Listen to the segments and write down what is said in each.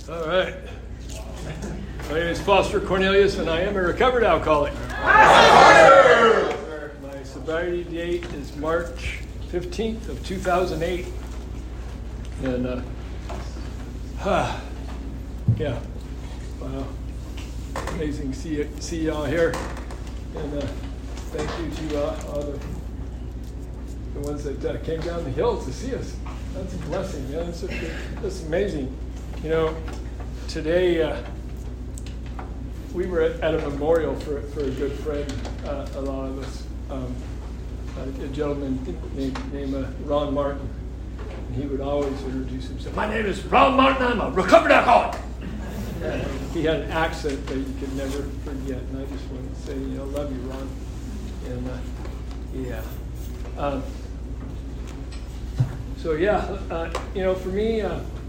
All right. My name is Foster Cornelius, and I am a recovered alcoholic. My sobriety date is March 15th of 2008. And, yeah, wow. Amazing to see y'all here. And thank you to all the ones that came down the hill to see us. That's a blessing, man. That's amazing. You know, today we were at a memorial for a good friend, a lot of us, a gentleman named Ron Martin. And he would always introduce himself. My name is Ron Martin. I'm a recovered alcoholic. He had an accent that you could never forget. And I just wanted to say, love you, Ron. And yeah. So yeah, for me,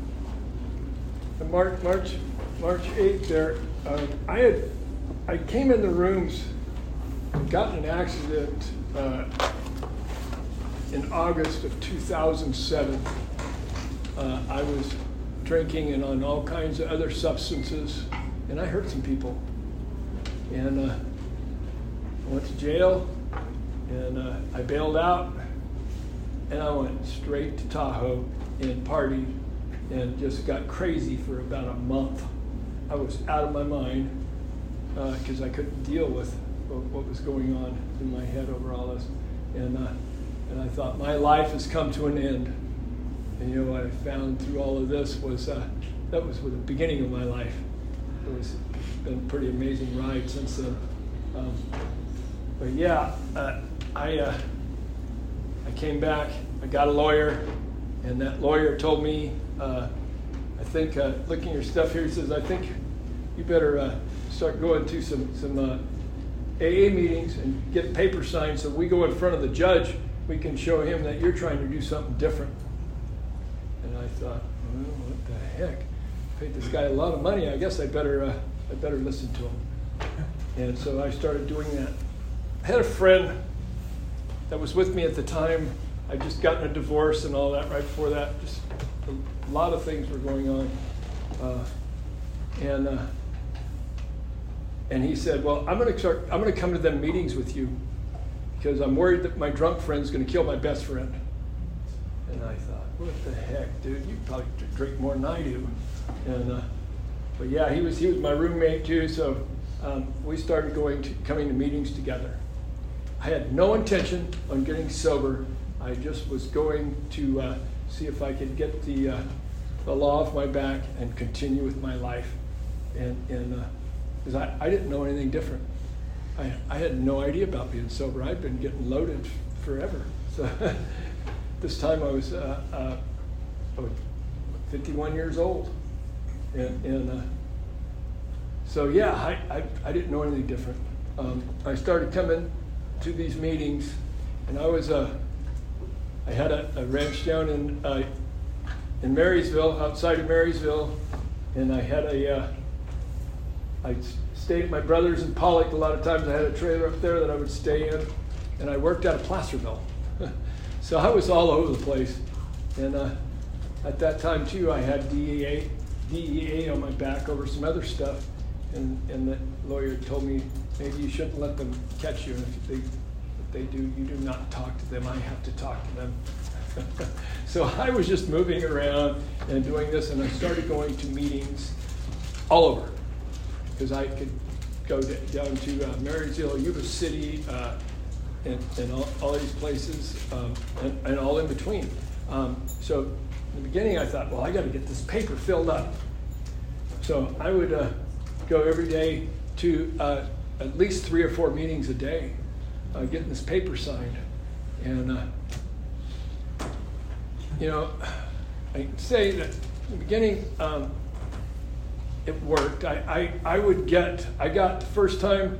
March 8th there, I came in the rooms and got in an accident in August of 2007. I was drinking and on all kinds of other substances, and I hurt some people. And I went to jail, and I bailed out, and I went straight to Tahoe and partied and just got crazy for about a month. I was out of my mind because I couldn't deal with what was going on in my head over all this. And I thought, my life has come to an end. And what I found through all of this was that was the beginning of my life. It's been a pretty amazing ride since then. But yeah, I came back, I got a lawyer, and that lawyer told me, I think, looking at your stuff here, he says, I think you better start going to some AA meetings and get paper signed so we go in front of the judge, we can show him that you're trying to do something different. And I thought, well, what the heck? I paid this guy a lot of money, I guess I better listen to him. And so I started doing that. I had a friend that was with me at the time. I'd just gotten a divorce and all that right before that. Just a lot of things were going on. And he said, well, I'm going to come to them meetings with you because I'm worried that my drunk friend's going to kill my best friend. And I thought, what the heck, dude? You probably drink more than I do. And but yeah, he was my roommate too. So we started coming to meetings together. I had no intention on getting sober. I just was going to see if I could get the law off my back and continue with my life. And because I didn't know anything different. I had no idea about being sober. I'd been getting loaded forever. So this time I was 51 years old. And so yeah, I didn't know anything different. I started coming to these meetings, and I had a ranch down in Marysville, outside of Marysville, and I stayed at my brother's in Pollock. A lot of times I had a trailer up there that I would stay in, and I worked out of Placerville. So I was all over the place. And at that time too, I had DEA on my back over some other stuff, and the lawyer told me, maybe you shouldn't let them catch you, and if they do, you do not talk to them. I have to talk to them. So I was just moving around and doing this, and I started going to meetings all over, because I could go down to Marysville, Yuba City, and all these places, and all in between. So in the beginning I thought, well, I got to get this paper filled up. So I would go every day to at least 3 or 4 meetings a day, getting this paper signed. And, I can say that in the beginning, it worked. I got the first time,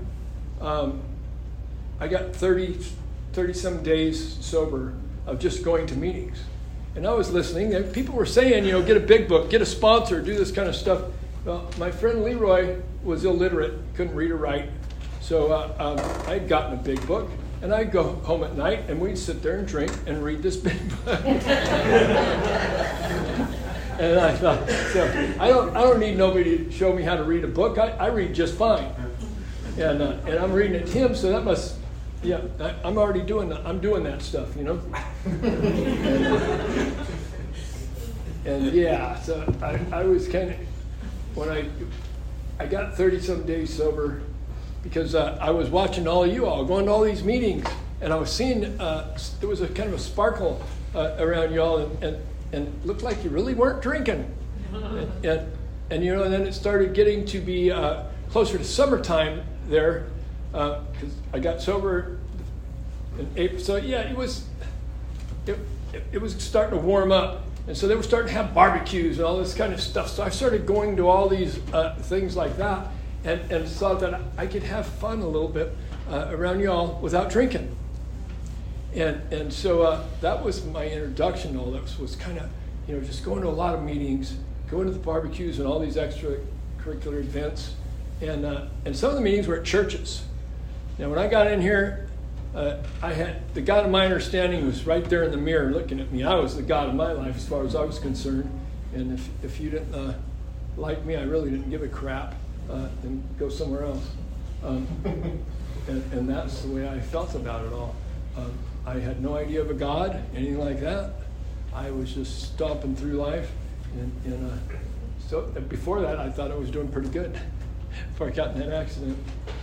I got 30-some days sober of just going to meetings. And I was listening, and people were saying, get a big book, get a sponsor, do this kind of stuff. Well, my friend Leroy was illiterate, couldn't read or write. So I had gotten a big book, and I'd go home at night, and we'd sit there and drink and read this big book. And I thought, so I don't need nobody to show me how to read a book. I read just fine. And I'm reading it to him, so that must, yeah, I'm already doing that. I'm doing that stuff, you know. And yeah, so I was kind of, when I got 30-some days sober, because I was watching all of you all, going to all these meetings, and I was seeing there was a kind of a sparkle around you all, and it looked like you really weren't drinking. And you know, and then it started getting to be closer to summertime there, because I got sober in April. So yeah, it was starting to warm up. And so they were starting to have barbecues and all this kind of stuff. So I started going to all these things like that, and thought that I could have fun a little bit around y'all without drinking. And so that was my introduction to all that. Was kind of, you know, just going to a lot of meetings, going to the barbecues and all these extracurricular events. And some of the meetings were at churches. Now, when I got in here, I had the God of my understanding was right there in the mirror looking at me. I was the God of my life as far as I was concerned. And if you didn't like me, I really didn't give a crap. Then go somewhere else. And that's the way I felt about it all. I had no idea of a God, anything like that. I was just stomping through life. And so before that, I thought I was doing pretty good before I got in that accident.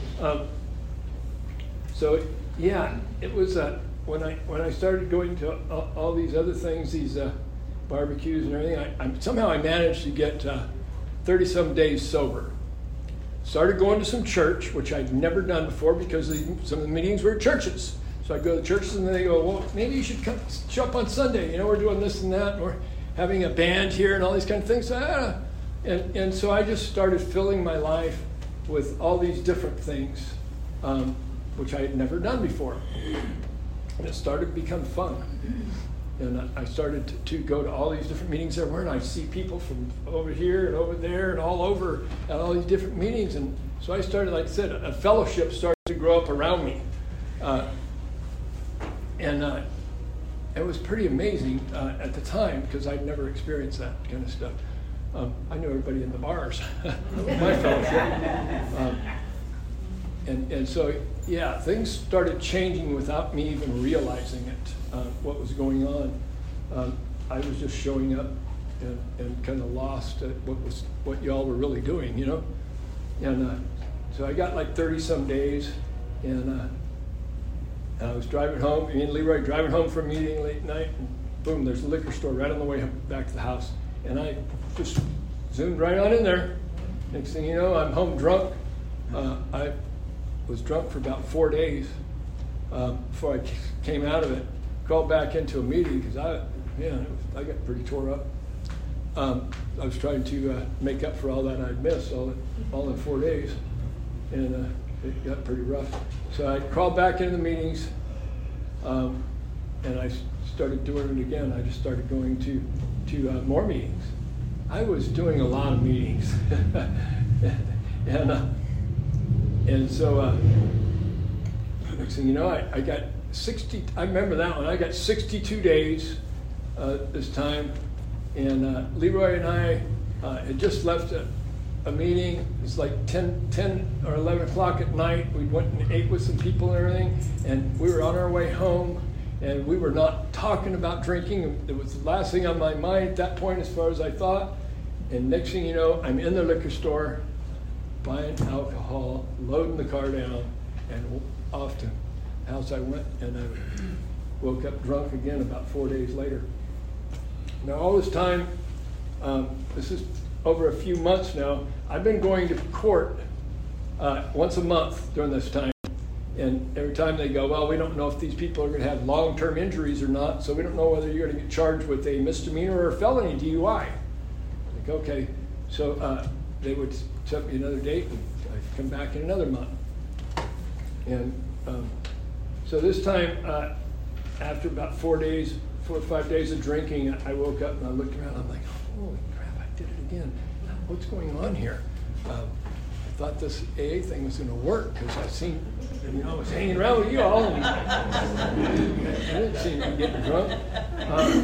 So yeah, it was when I started going to all these other things, these barbecues and everything. Somehow I managed to get 30-some days sober. Started going to some church, which I'd never done before because some of the meetings were at churches. So I go to churches and they go, well, maybe you should show up on Sunday. You know, we're doing this and that, and we're having a band here and all these kind of things. And so I just started filling my life with all these different things, which I had never done before. And it started to become fun. And I started to go to all these different meetings there were, and I'd see people from over here and over there and all over at all these different meetings. And so I started, like I said, a fellowship started to grow up around me. And it was pretty amazing at the time because I'd never experienced that kind of stuff. I knew everybody in the bars, my fellowship. And so, yeah, things started changing without me even realizing it, what was going on. I was just showing up and kind of lost at what y'all were really doing, you know? And so I got like 30-some days, and I was driving home, me and Leroy driving home from a meeting late night, and boom, there's a liquor store right on the way back to the house. And I just zoomed right on in there. Next thing you know, I'm home drunk. I was drunk for about 4 days before I came out of it. Crawled back into a meeting because I got pretty tore up. I was trying to make up for all that I'd missed all in 4 days, and it got pretty rough. So I crawled back into the meetings, and I started doing it again. I just started going to more meetings. I was doing a lot of meetings, and so next thing you know, I got 60. I remember that one. I got 62 days this time, and Leroy and I had just left a meeting. It was like 10 or 11 o'clock at night. We went and ate with some people and everything, and we were on our way home, and we were not talking about drinking. It was the last thing on my mind at that point as far as I thought. And next thing you know, I'm in the liquor store buying alcohol, loading the car down, and off to the house I went, and I woke up drunk again about 4 days later. Now all this time, this is over a few months now, I've been going to court once a month during this time. And every time they go, well, we don't know if these people are going to have long-term injuries or not, so we don't know whether you're going to get charged with a misdemeanor or a felony DUI. Like, okay, so they would set me another date, and I'd come back in another month. And so this time, after about 4 or 5 days of drinking, I woke up and I looked around. I'm like, holy crap, I did it again. What's going on here? I thought this AA thing was going to work because I seen, I was hanging around with you all, and I didn't seem to be getting drunk.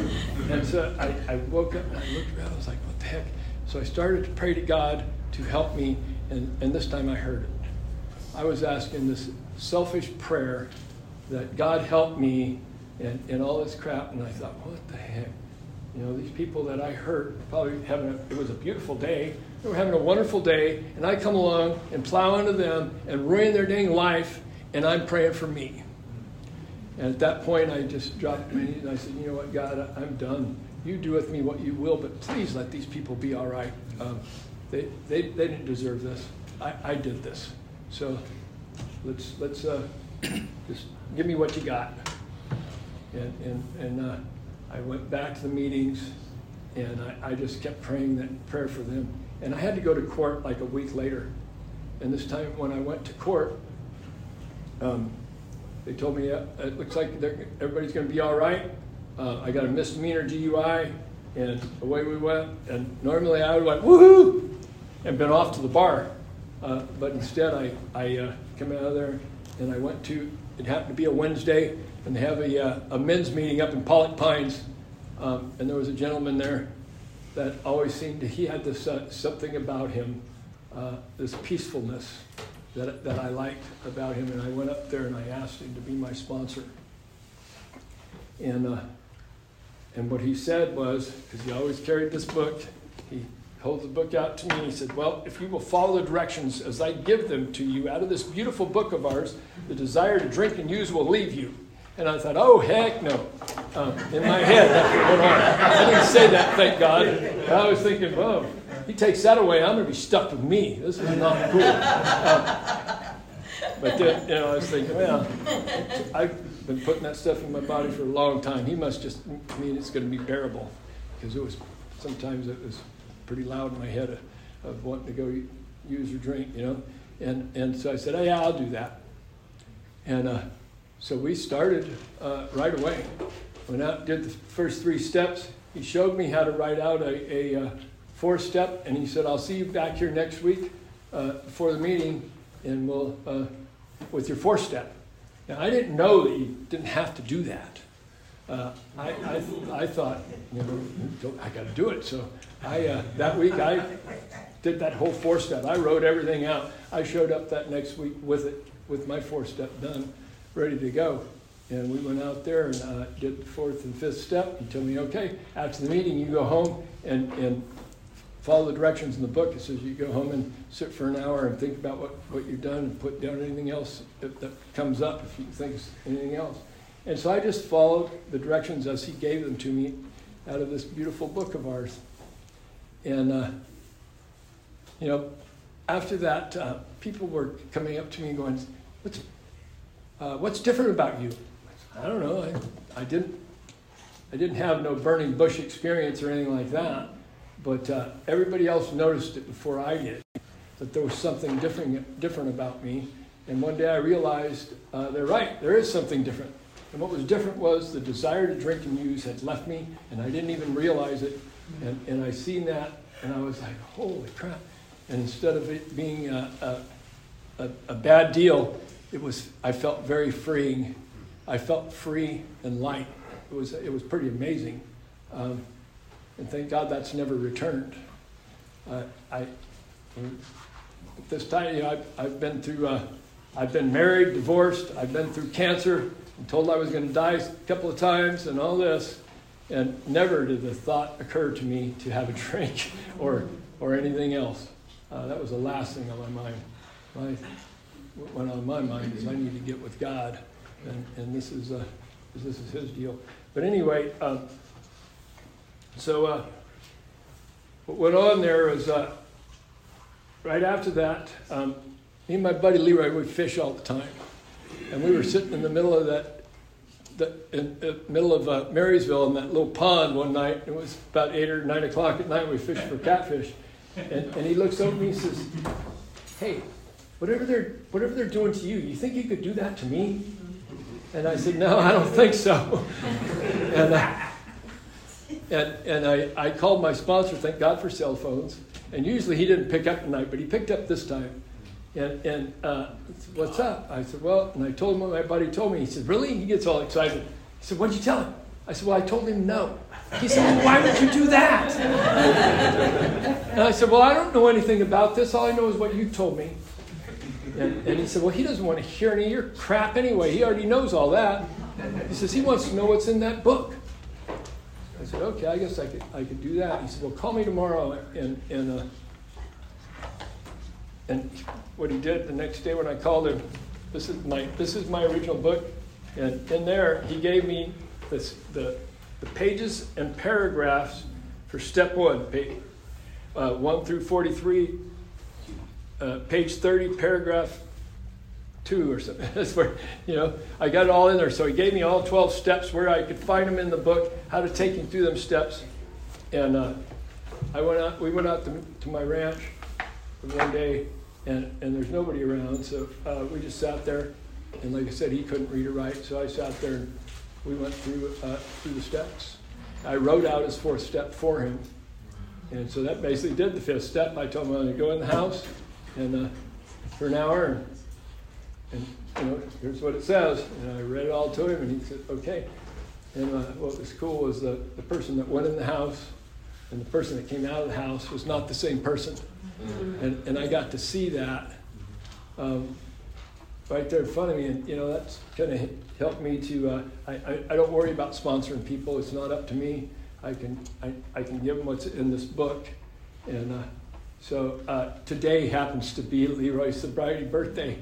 And so I woke up and I looked around. I was like, what the heck? So I started to pray to God to help me, and this time I heard it. I was asking this selfish prayer that God help me and all this crap, and I thought, what the heck? You know, these people that I hurt probably it was a beautiful day. They were having a wonderful day, and I come along and plow into them and ruin their dang life, and I'm praying for me. And at that point, I just dropped my knees and I said, you know what, God, I'm done. You do with me what you will, but please let these people be all right. They didn't deserve this. I did this. So let's just give me what you got. And I went back to the meetings, and I just kept praying that prayer for them. And I had to go to court like a week later. And this time when I went to court, they told me, it looks like everybody's going to be all right. I got a misdemeanor DUI, and away we went. And normally I would have went, woohoo, and been off to the bar. But instead I came out of there, and I went to, it happened to be a Wednesday, and they have a men's meeting up in Pollock Pines. And there was a gentleman there that always seemed to, he had this something about him, this peacefulness that I liked about him. And I went up there and I asked him to be my sponsor. And what he said was, because he always carried this book, he holds the book out to me and he said, well, if you will follow the directions as I give them to you out of this beautiful book of ours, the desire to drink and use will leave you. And I thought, oh, heck no. In my head, that's what went on. I didn't say that, thank God. I was thinking, well, he takes that away, I'm going to be stuck with me. This is not cool. But then, I was thinking, well, I've been putting that stuff in my body for a long time. He must just mean it's going to be bearable. Because sometimes it was pretty loud in my head of wanting to go use or drink, And so I said, oh, yeah, I'll do that. And so we started right away. Went out, did the first 3 steps. He showed me how to write out a 4-step, and he said, I'll see you back here next week before the meeting, and we'll with your 4-step. Now, I didn't know that you didn't have to do that. I thought, I got to do it. So that week I did that whole 4-step. I wrote everything out. I showed up that next week with it, with my 4-step done, ready to go. And we went out there and did the 4th and 5th step. He told me, okay, after the meeting, you go home and follow the directions in the book. It says you go home and sit for an hour and think about what you've done and put down anything else that comes up if you think it's anything else. And so I just followed the directions as he gave them to me out of this beautiful book of ours. And, after that, people were coming up to me and going, what's different about you? I don't know. I didn't have no burning bush experience or anything like that, but everybody else noticed it before I did, that there was something different about me. And one day I realized they're right. There is something different. And what was different was the desire to drink and use had left me, and I didn't even realize it. And I seen that, and I was like, holy crap. And instead of it being a bad deal, I felt very freeing. I felt free and light. It was pretty amazing. And thank God that's never returned. At this time, I've been through, I've been married, divorced, I've been through cancer, and told I was going to die a couple of times and all this. And never did the thought occur to me to have a drink or anything else. That was the last thing on my mind. What went on my mind is I need to get with God, and this is his deal. But anyway, so what went on there was right after that, me and my buddy Leroy would fish all the time, and we were sitting in the middle of Marysville in that little pond one night. It was about 8 or 9 o'clock at night. We fished for catfish, and he looks over at me and says, "Hey, whatever they're doing to you, you think you could do that to me?" And I said, "No, I don't think so." And I called my sponsor, thank God for cell phones. And usually he didn't pick up tonight, but he picked up this time. And what's up? I said, well, and I told him what my buddy told me. He said, really? He gets all excited. He said, what'd you tell him? I said, well, I told him no. He said, well, why would you do that? And I said, well, I don't know anything about this. All I know is what you told me. And he said, well, he doesn't want to hear any of your crap anyway. He already knows all that. He says, he wants to know what's in that book. I said, okay, I guess I could do that. He said, well, call me tomorrow. And what he did the next day when I called him, this is my original book. And in there, he gave me the pages and paragraphs for step 1, 1 through 43, page 30, paragraph 2 or something. That's where, I got it all in there. So he gave me all 12 steps where I could find them in the book, how to take him through them steps. And we went out to my ranch one day, and there's nobody around. So we just sat there. And like I said, he couldn't read or write. So I sat there and we went through the steps. I wrote out his 4th step for him. And so that basically did the 5th step. I told him I'm going to go in the house and for an hour and here's what it says. And I read it all to him, and he said, okay. And what was cool was the person that went in the house and the person that came out of the house was not the same person. And I got to see that right there in front of me. And, that's kind of helped me to, I don't worry about sponsoring people. It's not up to me. I can give them what's in this book. And so today happens to be Leroy's sobriety birthday.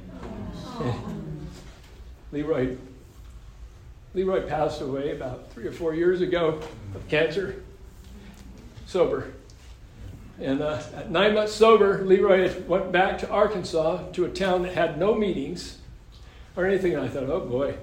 Leroy passed away about 3 or 4 years ago of cancer, sober. And at 9 months sober, Leroy went back to Arkansas, to a town that had no meetings or anything. And I thought, oh boy.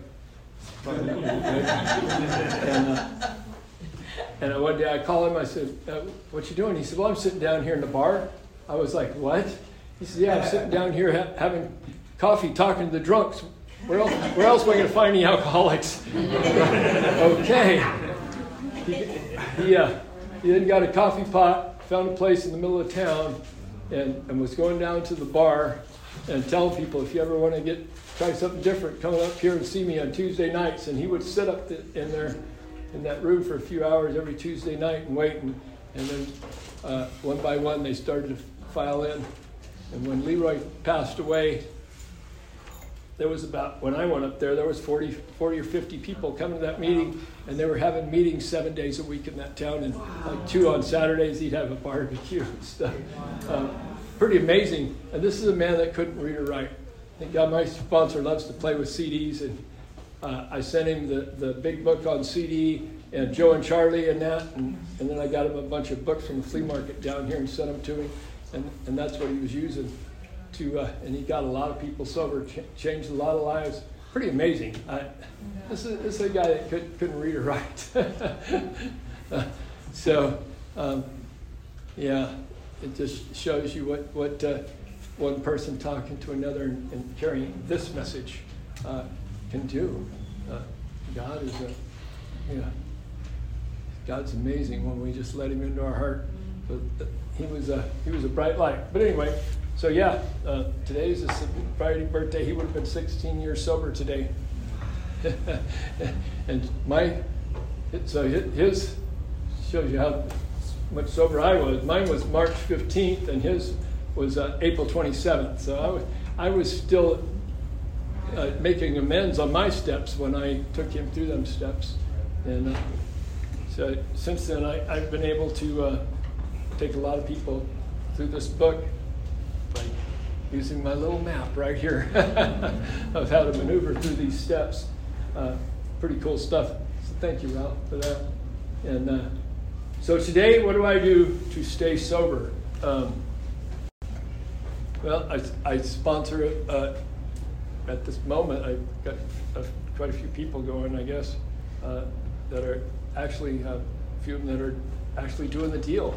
And one day I called him, I said, what you doing? He said, well, I'm sitting down here in the bar. I was like, what? He said, yeah, I'm sitting down here having coffee, talking to the drunks. Where else am I going to find any alcoholics? Okay. He then got a coffee pot, found a place in the middle of town, and was going down to the bar and telling people, if you ever want to try something different, come up here and see me on Tuesday nights. And he would sit up in there in that room for a few hours every Tuesday night and wait. And then one by one they started to file in. And when Leroy passed away, there was when I went up there was 40 or 50 people coming to that meeting, and they were having meetings 7 days a week in that town, and like 2 on Saturdays he'd have a barbecue and stuff. Pretty amazing. And this is a man that couldn't read or write. Thank God my sponsor loves to play with CDs, and I sent him the big book on CD, and Joe and Charlie and that, and then I got him a bunch of books from the flea market down here and sent them to him, and that's what he was using. And he got a lot of people sober, changed a lot of lives. Pretty amazing. This is a guy that couldn't read or write. It just shows you what one person talking to another and carrying this message can do. God's amazing when we just let him into our heart. But he was a bright light. But anyway. So today's his sobriety birthday. He would have been 16 years sober today. And his shows you how much sober I was. Mine was March 15th, and his was April 27th. So I was still making amends on my steps when I took him through them steps. And so since then, I've been able to take a lot of people through this book, by using my little map right here of how to maneuver through these steps. Pretty cool stuff. So thank you, Ralph, for that. And so today, what do I do to stay sober? I sponsor it. At this moment, I've got quite a few people going, I guess, that are actually, a few of them that are actually doing the deal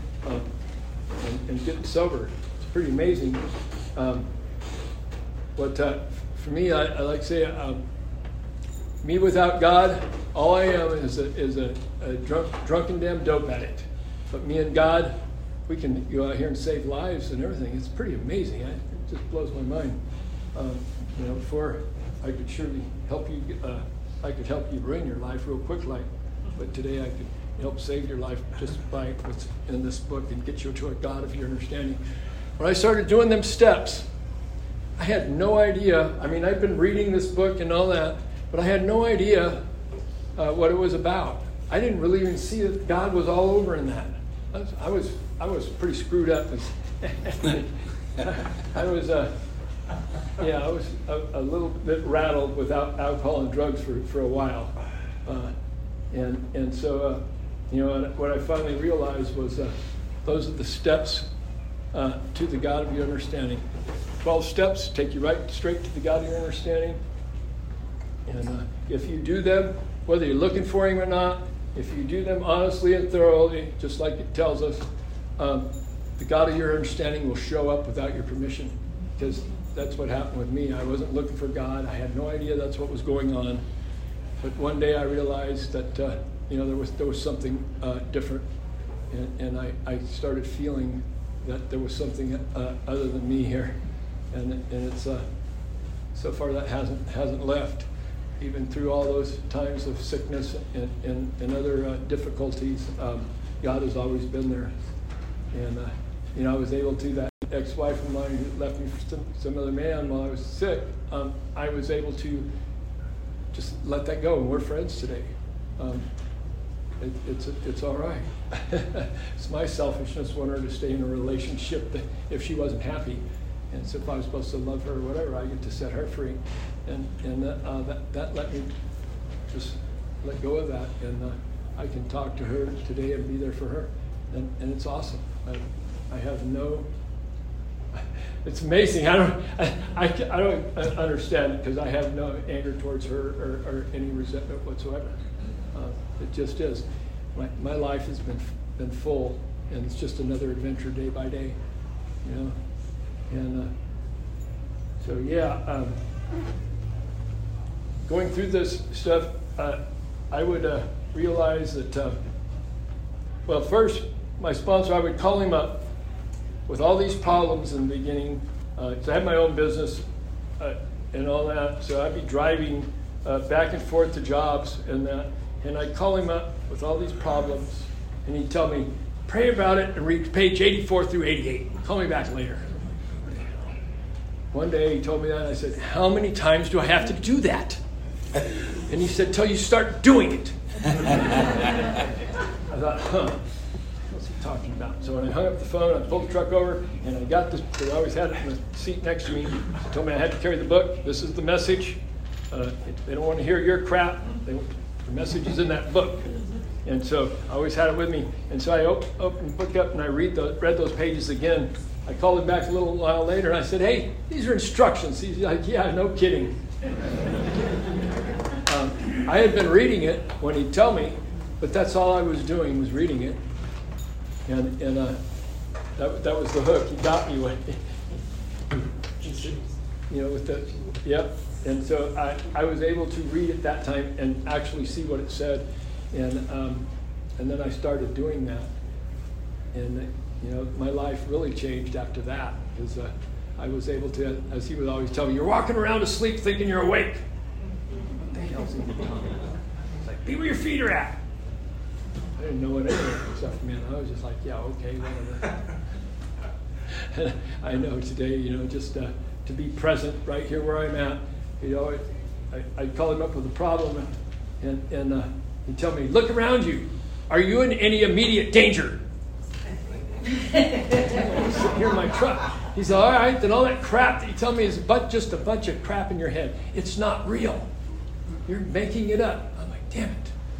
and getting sober. Pretty amazing. For me, I like to say, me without God, all I am is a drunken damn dope addict. But me and God, we can go out here and save lives and everything. It's pretty amazing. It just blows my mind. Before I could surely help you. I could help you ruin your life real quick, like but today I could help save your life just by what's in this book and get you to a God of your understanding. When I started doing them steps, I had no idea. I mean, I'd been reading this book and all that, but I had no idea what it was about. I didn't really even see that God was all over in that. I was pretty screwed up. I was a little bit rattled without alcohol and drugs for a while, and so what I finally realized was those are the steps to the God of your understanding. 12 steps take you right straight to the God of your understanding, and if you do them, whether you're looking for Him or not, if you do them honestly and thoroughly, just like it tells us, the God of your understanding will show up without your permission, because that's what happened with me. I wasn't looking for God. I had no idea that's what was going on. But one day I realized that there was something different, and I started feeling that there was something other than me here, and it's so far that hasn't left, even through all those times of sickness and other difficulties. God has always been there, and I was able to. That ex-wife of mine who left me for some other man while I was sick, I was able to just let that go, and we're friends today. It's all right. It's my selfishness wanting her to stay in a relationship that if she wasn't happy, and so if I was supposed to love her or whatever, I get to set her free, and that let me just let go of that, and I can talk to her today and be there for her, and it's awesome. I have no. It's amazing. I don't understand it, because I have no anger towards her or any resentment whatsoever. It just is. My life has been full, and it's just another adventure day by day, And so going through this stuff, I would realize that. First, my sponsor, I would call him up with all these problems in the beginning. So I had my own business and all that, so I'd be driving back and forth to jobs and that, and I'd call him up with all these problems, and he'd tell me, pray about it and read page 84 through 88. Call me back later. One day he told me that, and I said, how many times do I have to do that? And he said, till you start doing it. I thought, what's he talking about? So when I hung up the phone, I pulled the truck over, and I got this, because I always had it in the seat next to me. He told me I had to carry the book. This is the message. They don't want to hear your crap. The message is in that book. And so I always had it with me. And so I opened the book up, and I read those pages again. I called him back a little while later, and I said, hey, these are instructions. He's like, yeah, no kidding. I had been reading it when he'd tell me, but that's all I was doing, was reading it. And that was the hook. He got me with, with the, yep. And so I was able to read it that time and actually see what it said. And then I started doing that. And, my life really changed after that, because I was able to, as he would always tell me, you're walking around asleep thinking you're awake. What the hell's he talking about? It's like, be where your feet are at. I didn't know what any of that stuff meant. I was just like, yeah, okay, whatever. I know today, just to be present right here where I'm at. I'd call him up with a problem, and he'd tell me, look around you. Are you in any immediate danger? I'm sitting here in my truck. He said, all right, then all that crap that you tell me is just a bunch of crap in your head. It's not real. You're making it up. I'm like, damn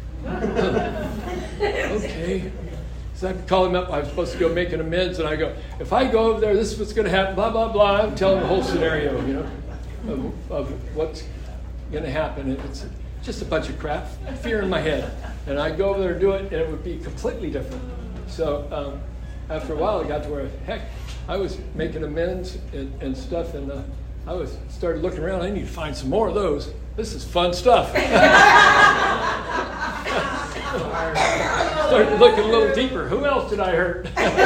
it. Okay. So I call him up. I'm supposed to go make an amends, and I go, if I go over there, this is what's going to happen, blah, blah, blah. I'm telling the whole scenario, of what's going to happen. It's just a bunch of crap, fear in my head. And I'd go over there and do it, and it would be completely different. So after a while, it got to where, heck, I was making amends and stuff, and I started looking around. I need to find some more of those. This is fun stuff. Started looking a little deeper. Who else did I hurt?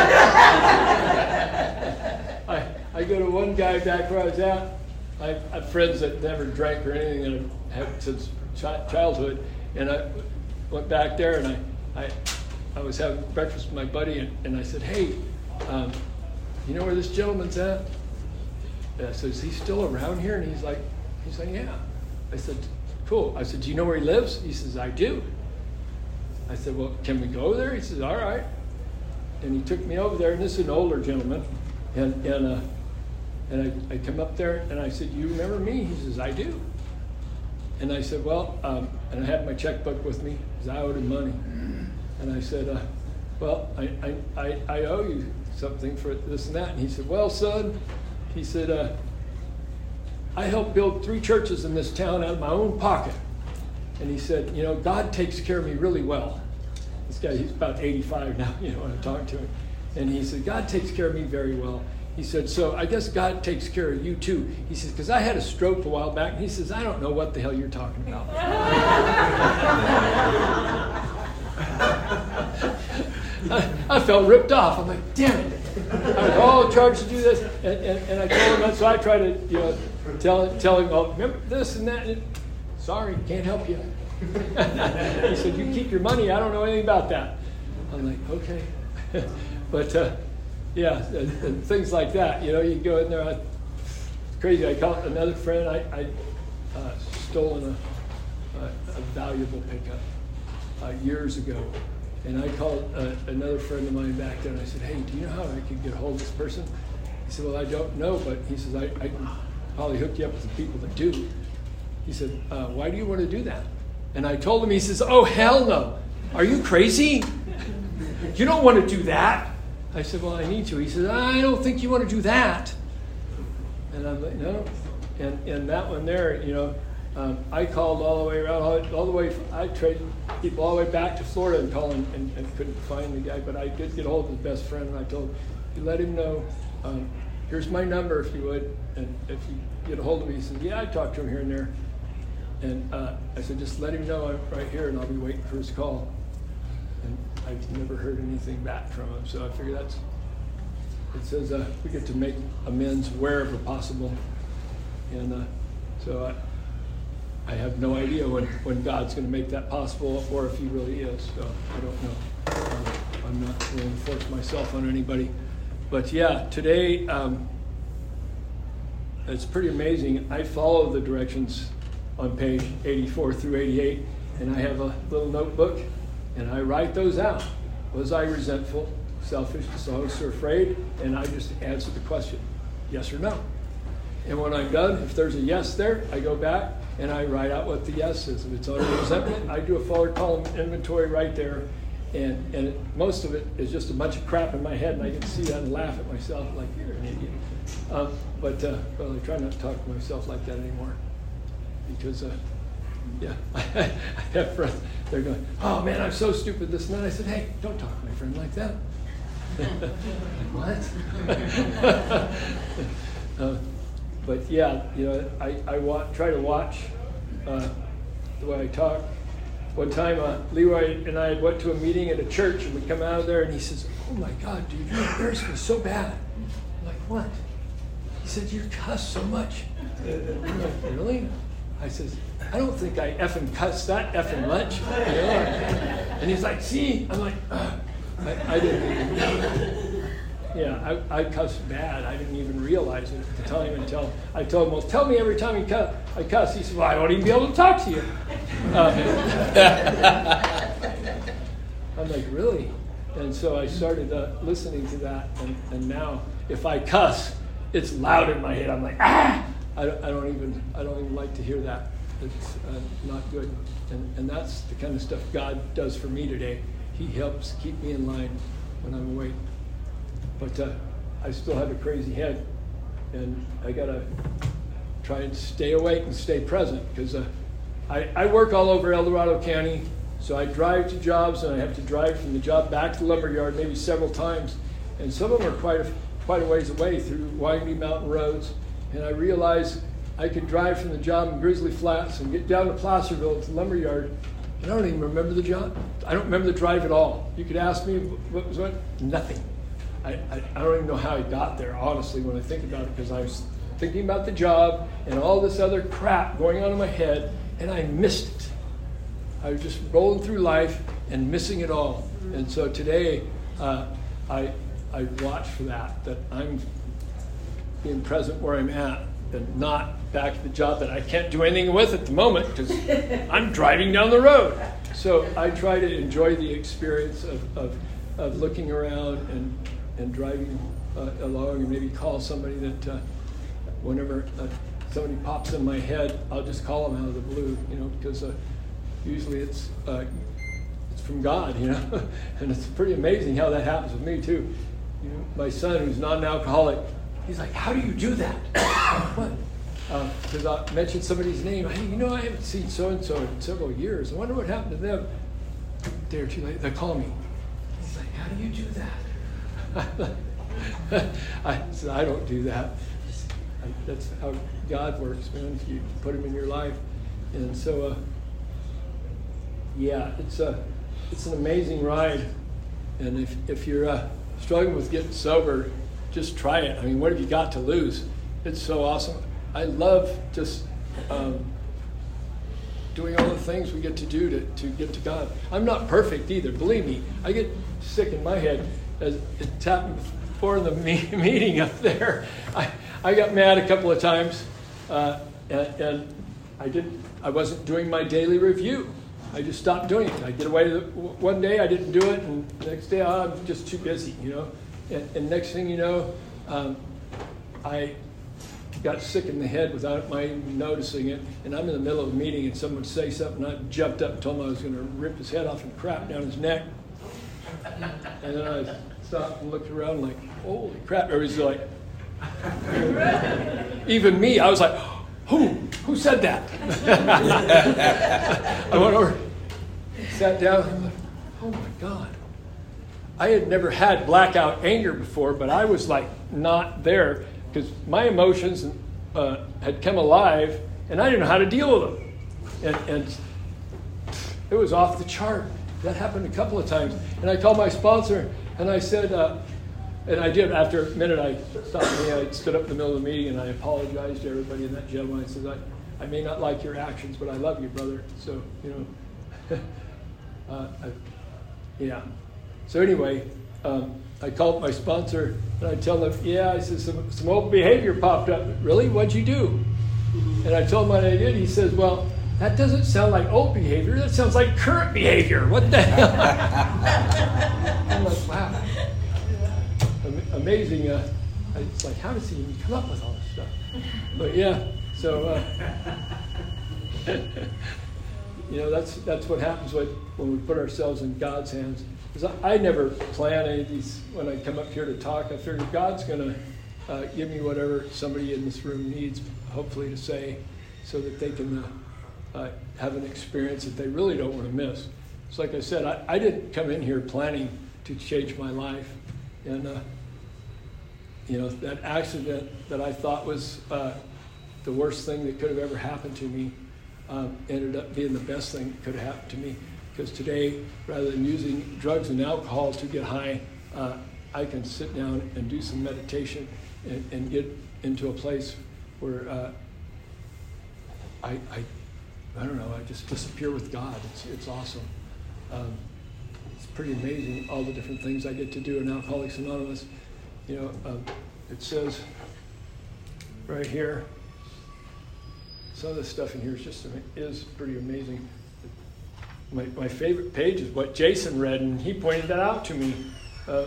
I go to one guy back where I was at. I have friends that never drank or anything, and I've had since childhood. And went back there, and I was having breakfast with my buddy, and I said, hey, you know where this gentleman's at? And I said, is he still around here? And he's like, yeah. I said, cool. I said, do you know where he lives? He says, I do. I said, well, can we go there? He says, all right. And he took me over there, and this is an older gentleman, and I come up there, and I said, you remember me? He says, I do. And I said, well, and I had my checkbook with me, because I owed him money. And I said, well, I owe you something for this and that. And he said, well, son, he said, I helped build 3 churches in this town out of my own pocket. And he said, you know, God takes care of me really well. This guy, he's about 85 now, you know, when I talk to him. And he said, God takes care of me very well. He said, so I guess God takes care of you too. He says, because I had a stroke a while back. And he says, I don't know what the hell you're talking about. I felt ripped off. I'm like, damn it. I was all charged to do this. And I told him that, so I tried to, you know, tell him, well, remember this and that. And sorry, can't help you. He said, you keep your money. I don't know anything about that. I'm like, okay. But, yeah, and things like that. You know, you go in there. It's crazy. I caught another friend. I stolen a valuable pickup years ago. And I called another friend of mine back there, and I said, hey, do you know how I could get a hold of this person? He said, well, I don't know, but he says, I can probably hook you up with the people that do. He said, why do you want to do that? And I told him, he says, oh, hell no. Are you crazy? You don't want to do that. I said, well, I need to. He said, I don't think you want to do that. And I'm like, no. And that one there, you know, I called all the way around, all the way, I traded people all the way back to Florida and called and couldn't find the guy. But I did get hold of his best friend, and I told him, you let him know, here's my number if you would. And if you get a hold of me, he said, yeah, I talked to him here and there. And I said, just let him know I'm right here, and I'll be waiting for his call. And I've never heard anything back from him, so I figure it says we get to make amends wherever possible. And so I have no idea when God's going to make that possible, or if he really is, so I don't know. I'm not going to force myself on anybody. But yeah, today, it's pretty amazing. I follow the directions on page 84 through 88, and I have a little notebook, and I write those out. Was I resentful, selfish, dishonest, or afraid? And I just answer the question, yes or no. And when I'm done, if there's a yes there, I go back and I write out what the yes is. If it's on resentment, I do a forward column inventory right there, and most of it is just a bunch of crap in my head, and I get to see that and laugh at myself like, you're an idiot. But I try not to talk to myself like that anymore. Because, yeah, I have friends, they're going, oh man, I'm so stupid, this and that. I said, hey, don't talk to my friend like that. What? But yeah, you know, I try to watch the way I talk. One time, Leroy and I went to a meeting at a church, and we come out of there, and he says, oh my God, dude, you embarrassed me so bad. I'm like, what? He said, you cuss so much. I'm like, really? I says, I don't think I effing cussed that effing much. You know? And he's like, see? I'm like, I didn't even know. Yeah, I cussed bad. I didn't even realize it at the time until I told him, well, tell me every time I cuss. He said, well, I won't even be able to talk to you. I'm like, really? And so I started listening to that, and now if I cuss, it's loud in my head. I'm like, ah! I don't even like to hear that. It's not good. And that's the kind of stuff God does for me today. He helps keep me in line when I'm awake. But I still have a crazy head, and I gotta try and stay awake and stay present, because I work all over El Dorado County, so I drive to jobs, and I have to drive from the job back to the lumberyard maybe several times, and some of them are quite a ways away through windy mountain roads. And I realized I could drive from the job in Grizzly Flats and get down to Placerville to the lumberyard, and I don't even remember the job. I don't remember the drive at all. You could ask me what was what? Nothing. I don't even know how I got there, honestly, when I think about it, because I was thinking about the job and all this other crap going on in my head, and I missed it. I was just rolling through life and missing it all. And so today, I watch for that I'm being present where I'm at and not back at the job that I can't do anything with at the moment because I'm driving down the road. So I try to enjoy the experience of looking around and driving along, and maybe call somebody that whenever somebody pops in my head, I'll just call them out of the blue, because usually it's from God, and it's pretty amazing how that happens with me too. My son, who's not an alcoholic, he's like, "How do you do that?" What? Because I mentioned somebody's name. I haven't seen so-and-so in several years. I wonder what happened to them. A day or two later, they call me. He's like, "How do you do that?" I said, "I don't do that. That's how God works, man. You put him in your life." And so, it's an amazing ride. And if you're struggling with getting sober, just try it. I mean, what have you got to lose? It's so awesome. I love just doing all the things we get to do to get to God. I'm not perfect either. Believe me, I get sick in my head. As it's happened before in the meeting up there. I got mad a couple of times, and I wasn't doing my daily review. I just stopped doing it. I get away one day, I didn't do it, and the next day, I'm just too busy, And next thing you know, I got sick in the head without my noticing it, and I'm in the middle of a meeting, and someone would say something, and I jumped up and told him I was going to rip his head off and crap down his neck. And then I stopped and looked around like, holy crap. Everybody's like, even me, I was like, who said that? I went over, sat down, and went, oh my God. I had never had blackout anger before, but I was like not there because my emotions had come alive and I didn't know how to deal with them. And it was off the chart. That happened a couple of times. And I called my sponsor and I said, and I did, after a minute I stopped me, I stood up in the middle of the meeting and I apologized to everybody and that gentleman. I said, I may not like your actions, but I love you, brother. So, yeah. So anyway, I called my sponsor and I tell him, I said, some old behavior popped up. Really? What'd you do? And I told him what I did. He says, well, that doesn't sound like old behavior. That sounds like current behavior. What the hell? I'm like, wow. Amazing. It's like, how does he even come up with all this stuff? But yeah, so, that's what happens when we put ourselves in God's hands. Because I never plan any of these when I come up here to talk. I figure God's going to give me whatever somebody in this room needs, hopefully, to say, so that they can have an experience that they really don't want to miss. It's like I said, I didn't come in here planning to change my life. And, that accident that I thought was the worst thing that could have ever happened to me ended up being the best thing that could have happened to me. Because today, rather than using drugs and alcohol to get high, I can sit down and do some meditation and get into a place where I don't know, I just disappear with God. It's awesome. It's pretty amazing, all the different things I get to do in Alcoholics Anonymous. It says right here, some of the stuff in here is pretty amazing. My favorite page is what Jason read, and he pointed that out to me. But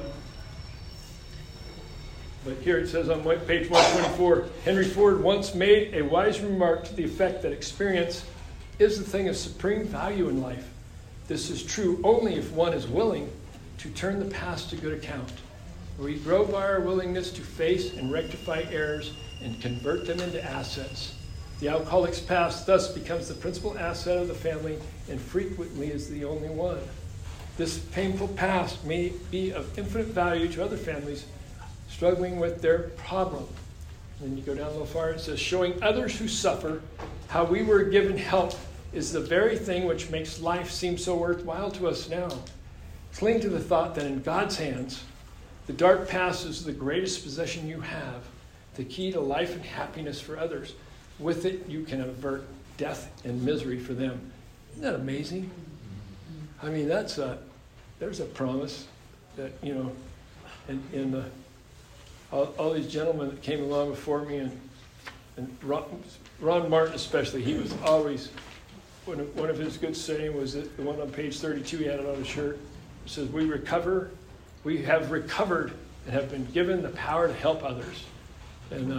here it says on page 124, Henry Ford once made a wise remark to the effect that experience is the thing of supreme value in life. This is true only if one is willing to turn the past to good account. We grow by our willingness to face and rectify errors and convert them into assets. The alcoholic's past thus becomes the principal asset of the family and frequently is the only one. This painful past may be of infinite value to other families struggling with their problem. And you go down a little far, it says, showing others who suffer how we were given help is the very thing which makes life seem so worthwhile to us now. Cling to the thought that in God's hands, the dark past is the greatest possession you have, the key to life and happiness for others. With it, you can avert death and misery for them. Isn't that amazing? I mean, there's a promise that, and all these gentlemen that came along before me, and Ron Martin especially, he was always, one of his good saying was that the one on page 32, he had it on his shirt. It says, we have recovered and have been given the power to help others. And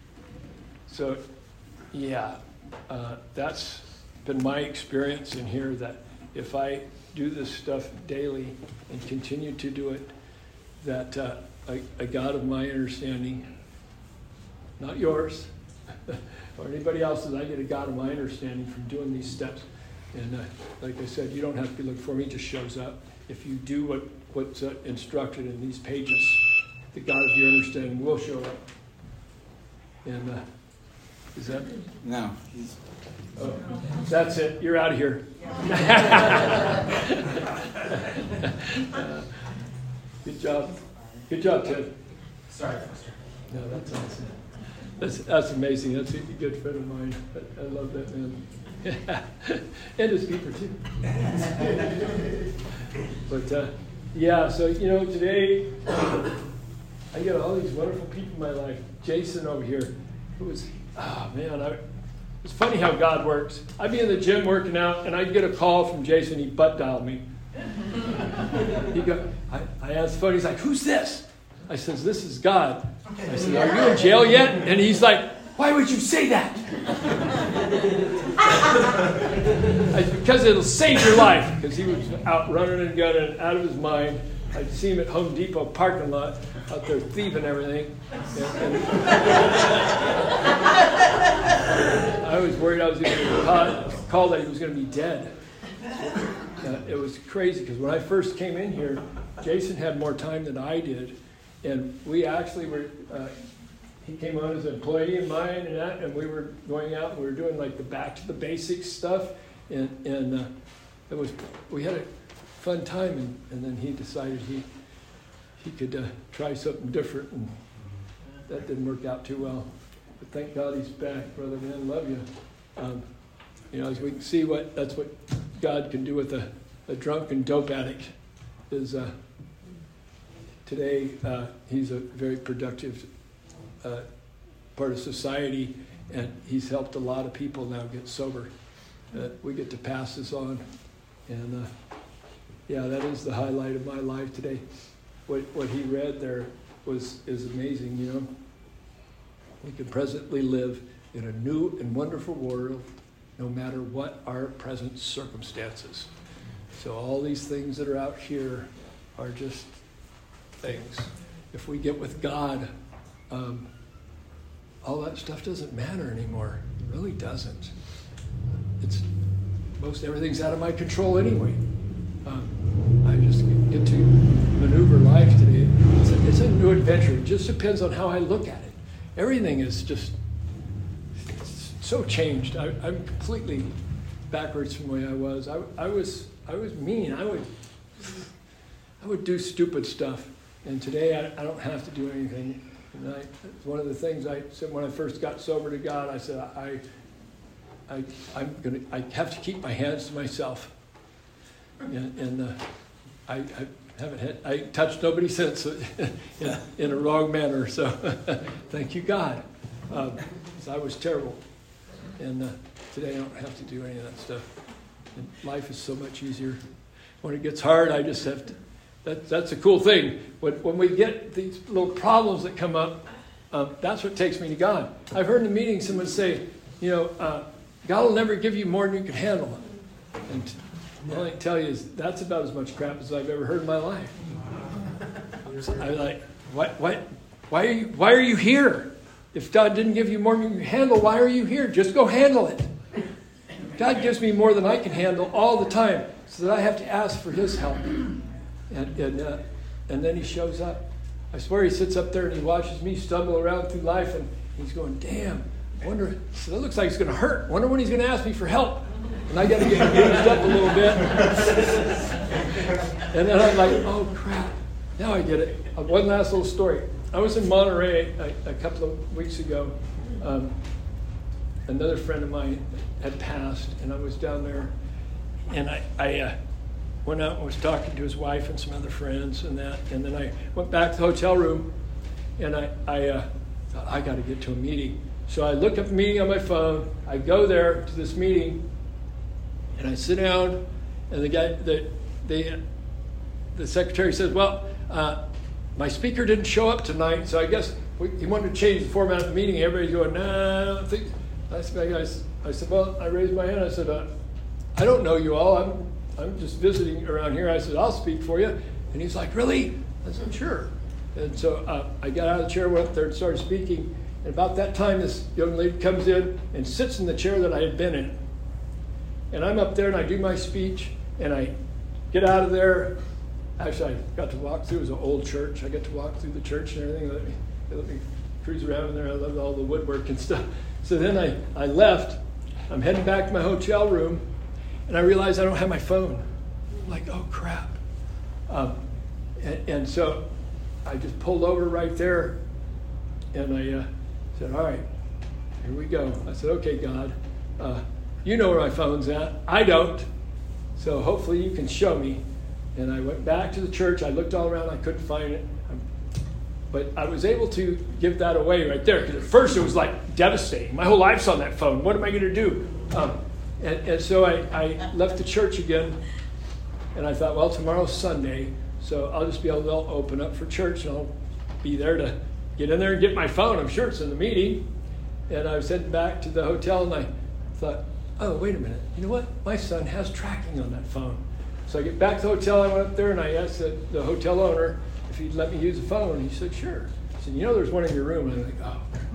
that's been my experience in here, that if I do this stuff daily and continue to do it, that a God of my understanding, not yours or anybody else's, I get a God of my understanding from doing these steps. And like I said, you don't have to be looking for me, it just shows up. If you do what's instructed in these pages, the God of your understanding will show up. And is that? No. Oh, that's it. You're out of here. Good job. Good job, Ted. Sorry, Pastor. No, that's awesome. That's amazing. That's a good friend of mine. I love that man. And his keeper too. But so today I got all these wonderful people in my life. Jason over here, it's funny how God works. I'd be in the gym working out, and I'd get a call from Jason. He butt dialed me. I asked the phone. He's like, "Who's this?" I says, "This is God." I said, "Are you in jail yet?" And he's like, "Why would you say that?" Because it'll save your life. Because he was out running and gunning, out of his mind. I'd see him at Home Depot parking lot, out there thieving everything. And I was worried I was going to get called that he was going to be dead. It was crazy because when I first came in here, Jason had more time than I did. And we actually were, he came on as an employee of mine and we were going out and we were doing like the back to the basics stuff. And we had a fun time, and then he decided he could try something different, and that didn't work out too well. But thank God he's back, brother man. Love you. As we can see, that's what God can do with a drunken dope addict. Is today he's a very productive part of society, and he's helped a lot of people now get sober. We get to pass this on, and that is the highlight of my life today. What he read there is amazing. We can presently live in a new and wonderful world, no matter what our present circumstances. So all these things that are out here are just things. If we get with God, all that stuff doesn't matter anymore. It really doesn't. Everything's out of my control anyway. I just get to maneuver life today. It's a new adventure. It just depends on how I look at it. Everything is just so changed. I'm completely backwards from the way I was. I was mean. I would do stupid stuff. And today I don't have to do anything. And one of the things I said when I first got sober to God, I said I have to keep my hands to myself. And I touched nobody since in a wrong manner. So thank you, God. 'Cause I was terrible. And today I don't have to do any of that stuff. And life is so much easier. When it gets hard, I just have to. That's a cool thing. When we get these little problems that come up, that's what takes me to God. I've heard in the meeting someone say, God will never give you more than you can handle. And all I can tell you is that's about as much crap as I've ever heard in my life. I'm like, why are you here? If God didn't give you more than you can handle, why are you here? Just go handle it. God gives me more than I can handle all the time, so that I have to ask for his help. And then he shows up. I swear he sits up there and he watches me stumble around through life, and he's going, damn, so that looks like it's going to hurt. Wonder when he's going to ask me for help. And I got to get engaged up a little bit. And then I'm like, oh, crap. Now I get it. One last little story. I was in Monterey a couple of weeks ago. Another friend of mine had passed, and I was down there. And I went out and was talking to his wife and some other friends and that. And then I went back to the hotel room, and I thought, I got to get to a meeting. So I look up the meeting on my phone. I go there to this meeting, and I sit down, and the secretary says, well, my speaker didn't show up tonight, so I guess he wanted to change the format of the meeting. Everybody's going, nah, I don't think. I said, well, I raised my hand. I said, I don't know you all. I'm just visiting around here. I said, I'll speak for you. And he's like, really? I said, sure. And so I got out of the chair, went up there and started speaking. And about that time, this young lady comes in and sits in the chair that I had been in. And I'm up there and I do my speech, and I get out of there. Actually, I got to walk through. It was an old church. I got to walk through the church and everything. They let me cruise around in there. I loved all the woodwork and stuff. So then I left. I'm heading back to my hotel room, and I realized I don't have my phone. I'm like, oh, crap. And so I just pulled over right there, and I said, all right, here we go. I said, okay, God, you know where my phone's at. I don't. So hopefully you can show me. And I went back to the church. I looked all around. I couldn't find it. But I was able to give that away right there. Because at first it was like devastating. My whole life's on that phone. What am I going to do? And so I left the church again. And I thought, well, tomorrow's Sunday. So I'll just be able to open up for church. And I'll be there to get in there and get my phone. I'm sure it's in the meeting. And I was heading back to the hotel. And I thought, oh, wait a minute. You know what? My son has tracking on that phone. So I get back to the hotel. I went up there and I asked the hotel owner if he'd let me use the phone. And he said, sure. He said, you know, there's one in your room. And I'm like,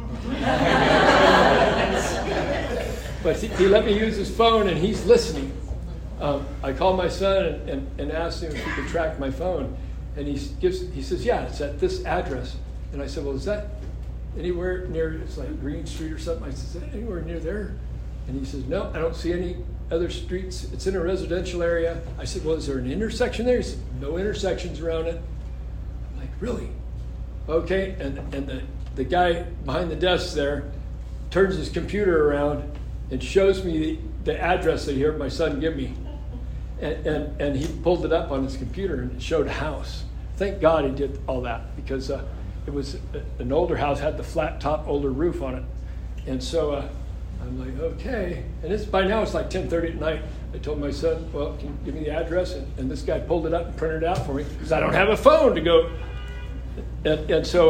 oh. But he let me use his phone, and he's listening. I called my son and asked him if he could track my phone. And he says, yeah, it's at this address. And I said, well, is that anywhere near, it's like Green Street or something? I said, is that anywhere near there? And he says, no, I don't see any other streets. It's in a residential area. I said, well, is there an intersection there? He said, no intersections around it. I'm like, really? Okay. And the guy behind the desk there turns his computer around and shows me the address that he heard my son give me. And he pulled it up on his computer, and it showed a house. Thank God he did all that, because it was an older house, had the flat top, older roof on it. And so I'm like, okay. And by now it's like 10:30 at night. I told my son, well, can you give me the address? And this guy pulled it up and printed it out for me, because I don't have a phone to go. And so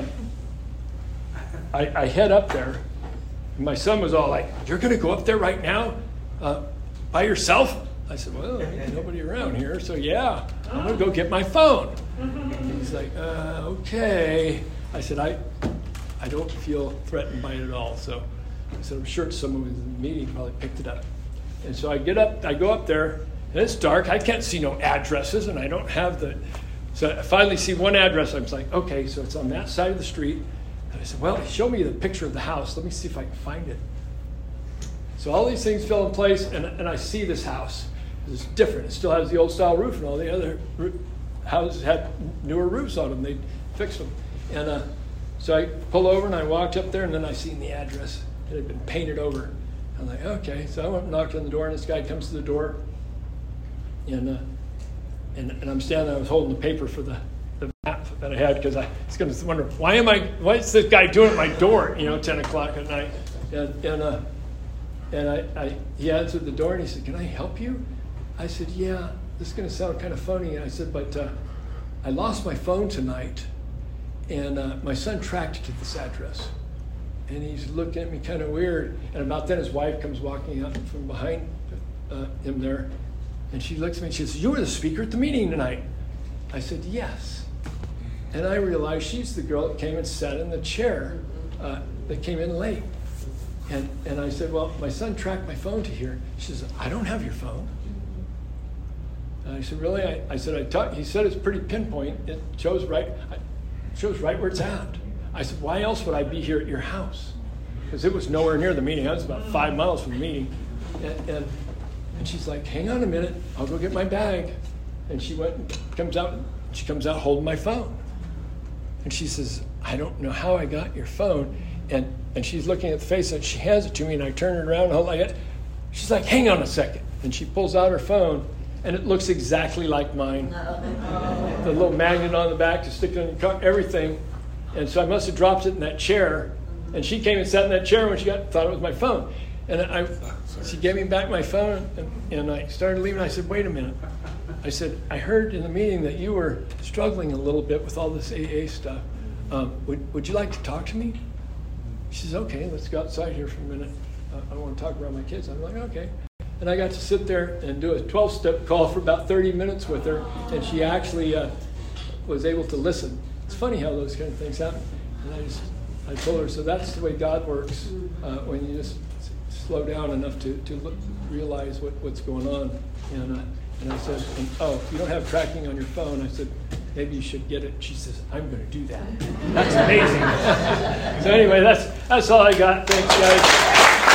I head up there. And my son was all like, you're going to go up there right now by yourself? I said, well, there's nobody around here, so yeah, I'm going to go get my phone. And he's like, okay. I said, I don't feel threatened by it at all. So I said, I'm sure someone in the meeting probably picked it up. And so I go up there, and it's dark. I can't see no addresses, and I don't have so I finally see one address. I was like, okay, so it's on that side of the street. And I said, well, show me the picture of the house. Let me see if I can find it. So all these things fell in place, and I see this house. It's different. It still has the old style roof, and all the other houses had newer roofs on them. They fixed them. And so I pull over, and I walked up there, and then I seen the address. It had been painted over. I'm like, okay. So I went and knocked on the door, and this guy comes to the door. And I'm standing there. I was holding the paper for the map that I had, because I was going to wonder, what's this guy doing at my door, 10 o'clock at night? And he answered the door, and he said, can I help you? I said, yeah, this is going to sound kind of funny. And I said, but I lost my phone tonight, and my son tracked it to this address. And he's looking at me kind of weird. And about then, his wife comes walking up from behind him there. And she looks at me and she says, you were the speaker at the meeting tonight. I said, yes. And I realized she's the girl that came and sat in the chair that came in late. And I said, well, my son tracked my phone to here. She says, I don't have your phone. And I said, really? I said, he said it's pretty pinpoint. It shows right where it's at. I said, why else would I be here at your house? Because it was nowhere near the meeting. I was about 5 miles from the meeting. And she's like, hang on a minute. I'll go get my bag. And she went and comes out holding my phone. And she says, I don't know how I got your phone. And she's looking at the face, and she hands it to me, and I turn it around and hold it. She's like, hang on a second. And she pulls out her phone, and it looks exactly like mine. The little magnet on the back to stick on your car, everything. And so I must have dropped it in that chair. And she came and sat in that chair when she thought it was my phone. And she gave me back my phone, and I started leaving. I said, wait a minute. I said, I heard in the meeting that you were struggling a little bit with all this AA stuff. Would you like to talk to me? She says, okay, let's go outside here for a minute. I want to talk around my kids. I'm like, okay. And I got to sit there and do a 12-step call for about 30 minutes with her, and she actually was able to listen. It's funny how those kind of things happen. And I told her, so that's the way God works, when you just slow down enough to realize what's going on. And I said, oh, you don't have tracking on your phone. I said, maybe you should get it. She says, I'm going to do that. That's amazing. So anyway, that's all I got. Thanks, guys.